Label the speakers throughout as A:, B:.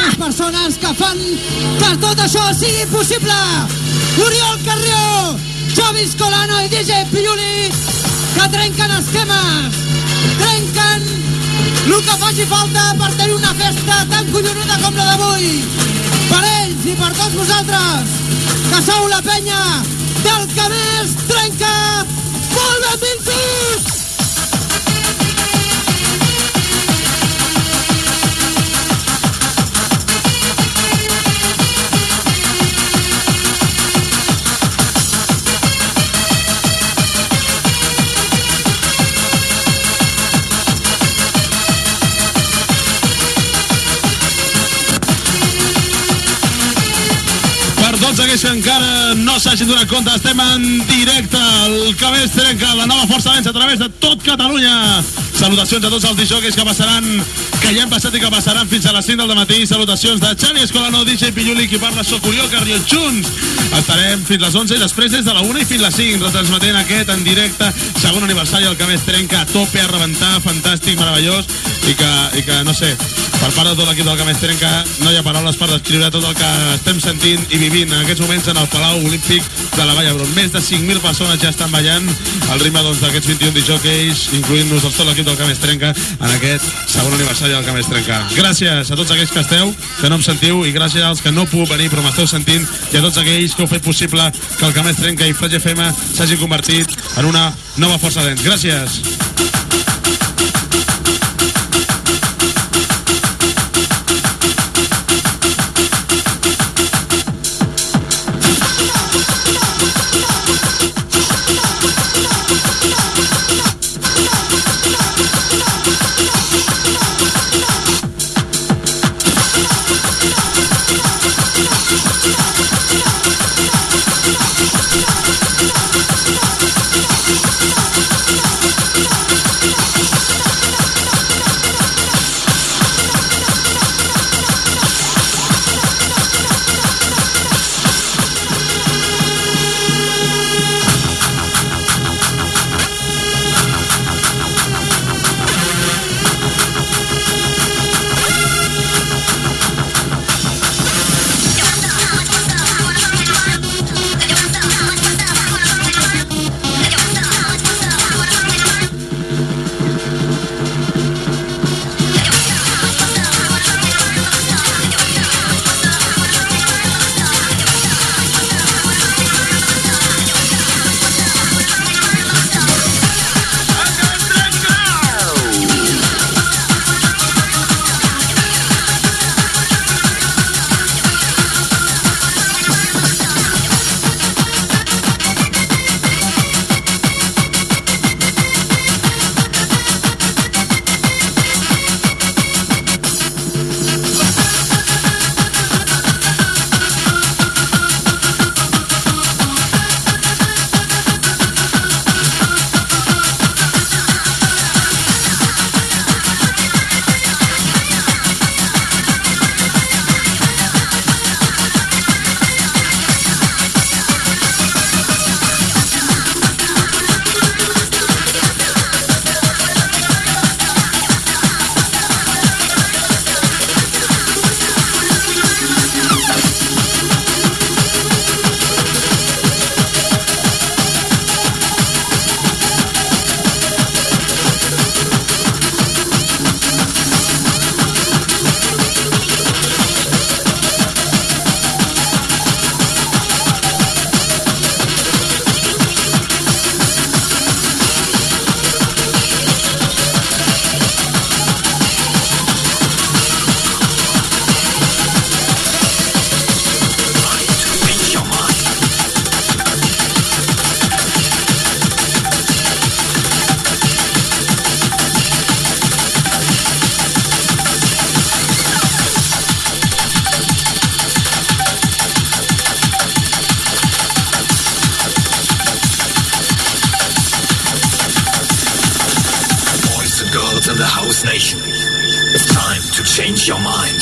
A: les persones que fan que tot això sigui possible. Oriol Carrió, Xavi Escolano i DJ Piuli, que trenquen esquemes, trenquen el que faci falta per tenir una festa tan collonuda com la d'avui. Per ells i per tots vosaltres, que sou la penya del que més trenca. Molt benvinguts!
B: Tots aquells que encara no s'hagin donat compte, estem en directe, el que més trenca, la nova Força Dance a través de tot Catalunya. Salutacions a tots els disjòqueis que passaran, que ja han passat i que passaran fins a les 5 del matí. Salutacions de Xavi Escolano, DJ Piuli, qui parla, soc Oriol Carrió. Junts estarem fins les 11 i després des de la 1 i fins les 5, retransmetent aquest en directe, segon aniversari del que més trenca, a tope, a rebentar, fantàstic, meravellós, i que no sé, per part de tot l'equip del que més trenca no hi ha paraules per descriure tot el que estem sentint i vivint en aquests moments en el Palau Olímpic de la Vall d'Hebron. Més de 5.000 persones ja estan ballant al ritme d'aquests 21 disjòqueis, incloent-nos tot l'equip del que més trenca en aquest segon aniversari del que més trenca. Gràcies a tots aquells que esteu, que no em sentiu, i gràcies als que no heu pogut venir però m'esteu sentint, i a tots aquells que heu fet possible que el que més trenca i Flash FM s'hagi convertit en una nova Força Dance. Gràcies.
C: Nation. It's time to change your mind.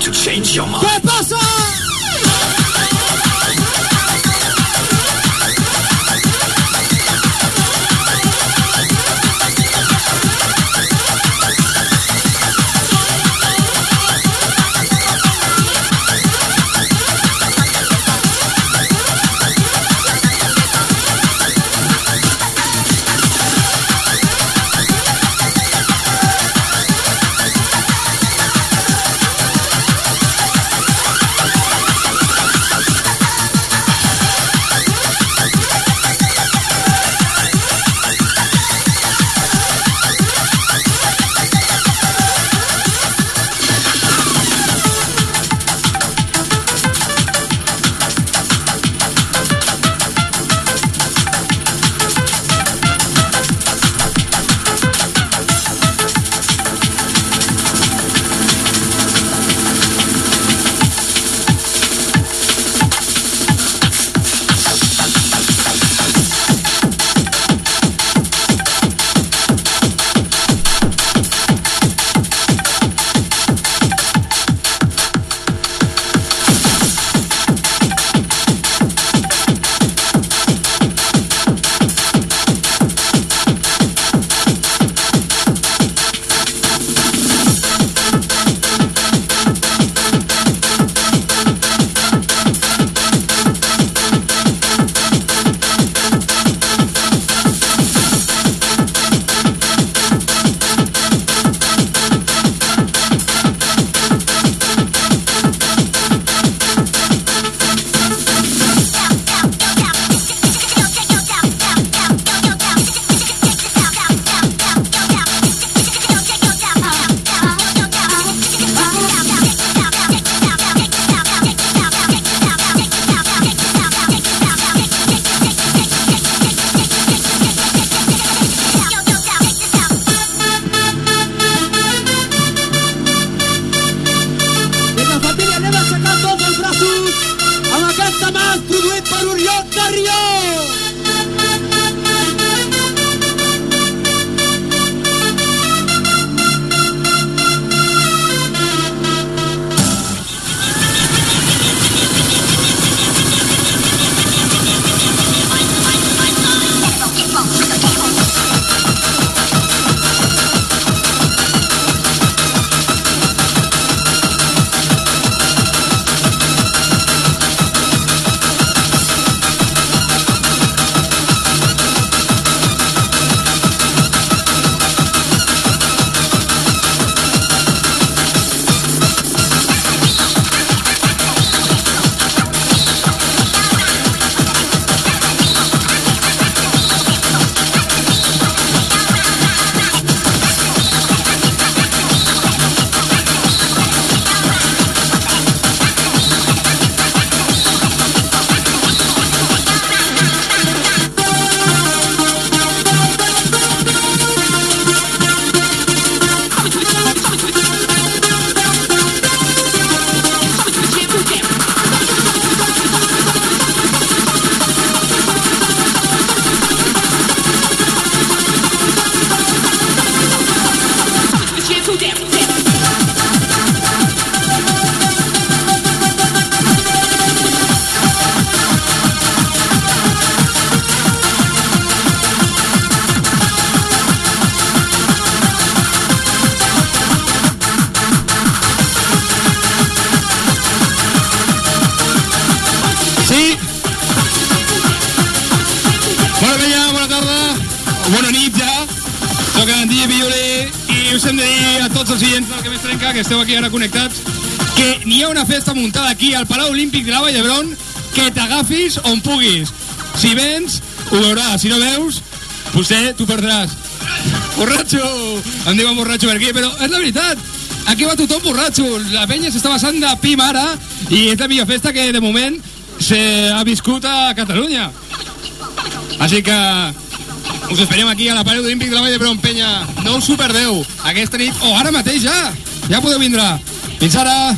C: to change your mind.
A: ¿Qué pasa?
D: Bona nit ja, soc en DJ Violer i us hem de dir a tots els oients del Que Més Trenca, que esteu aquí ara connectats, que n'hi ha una festa muntada aquí al Palau Olímpic de la Vall d'Hebron, que t'agafis on puguis. Si vens, ho veuràs, si no veus, potser t'ho perdràs. Borratxo! Em diuen borratxo per aquí, però és la veritat. Aquí va tothom borratxo. La penya s'està passant de pim ara i és la millor festa que de moment s'ha viscut a Catalunya. Així que us esperem aquí a la Palau Olímpic de la Vall d'Hebron, penya. No us ho perdeu. Aquesta nit, o ara mateix ja. Ja podeu vindre. Fins ara.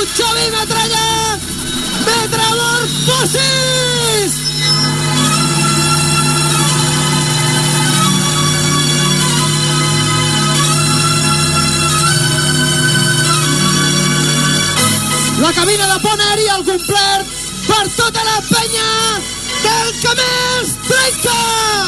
A: Xavi Metralla, Metamorfosis! La cabina de pont aeri al complet per tota la penya del que més trenca!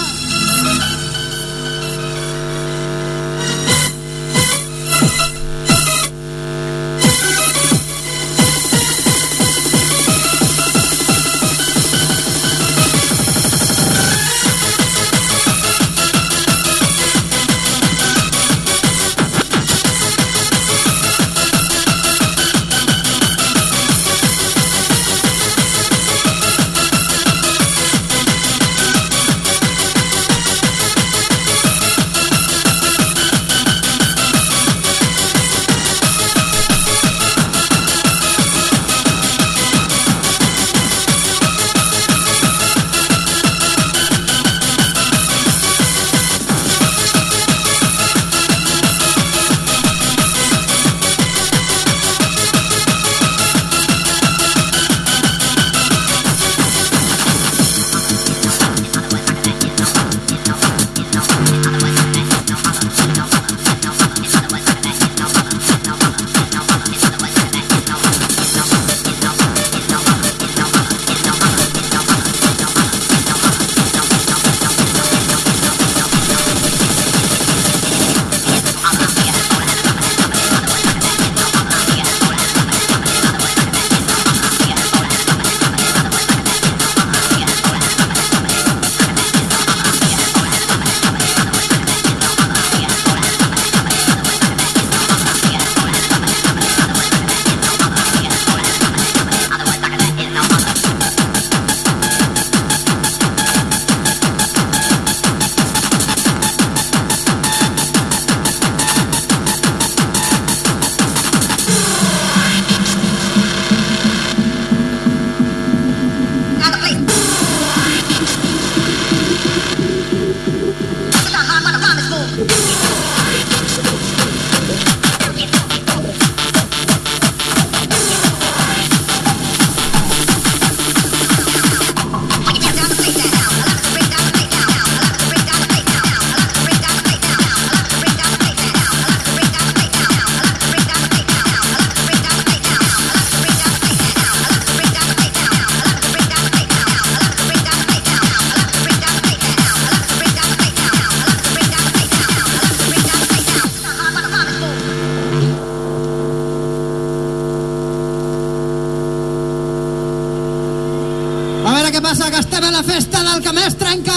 A: Què passa? Que estem a la festa del que més trenca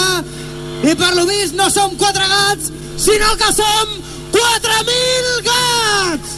A: i per lo vist no som 4 gats, sinó que som 4.000 gats!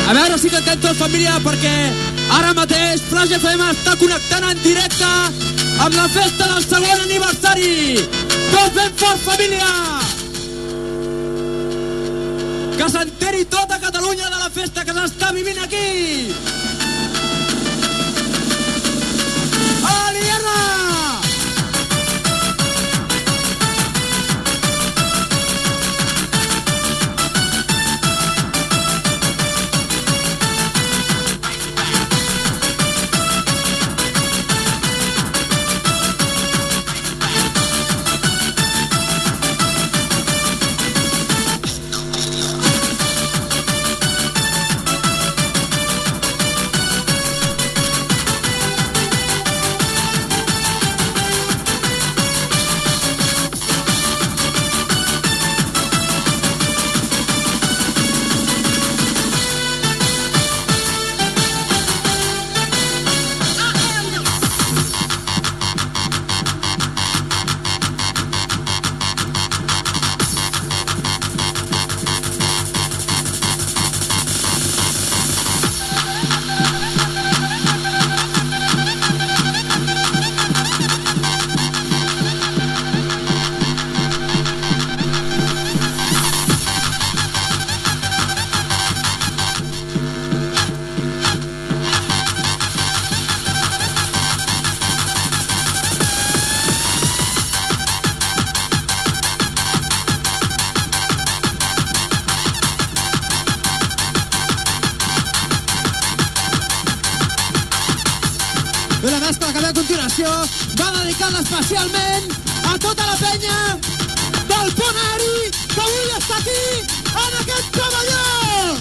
A: A veure si t'entén tot, família, perquè ara mateix Flash FM està connectant en directe amb la festa del segon aniversari. Tots ben fort, família! Que s'enteri tota Catalunya de la festa que s'està vivint aquí! Aliena! Va dedicada especialment a tota la penya del Pont Aeri que avui està aquí en aquest pavelló.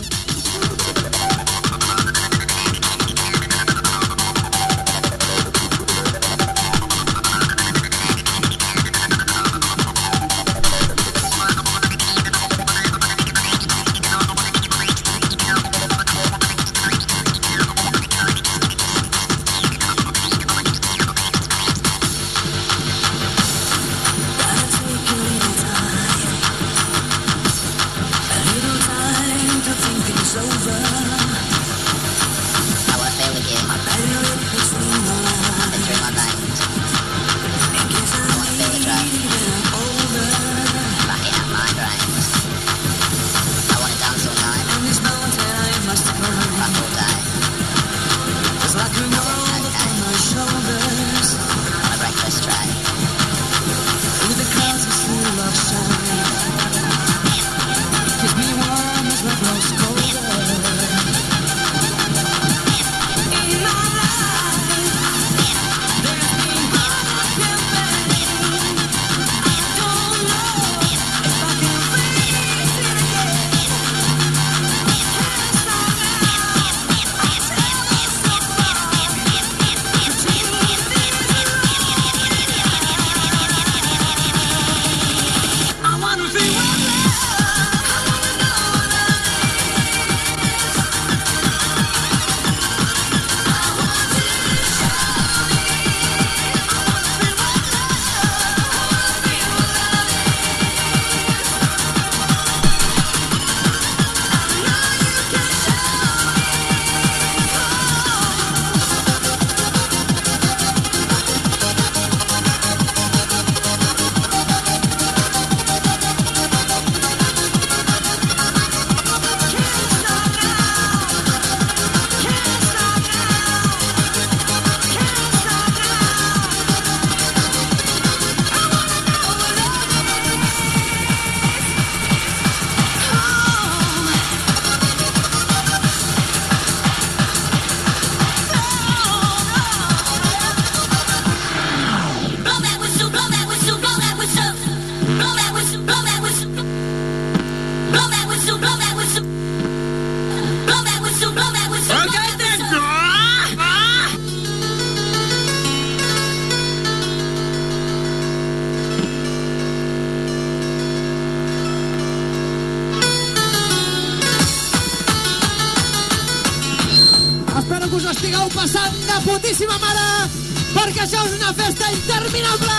A: us ho estigueu passant de putíssima mare, perquè això és una festa interminable!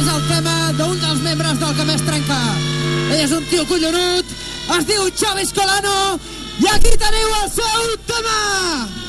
A: és el tema d'un dels membres del Que Més Trenca. Ell és un tio collonut, es diu Xavi Escolano, i aquí teniu el seu tema!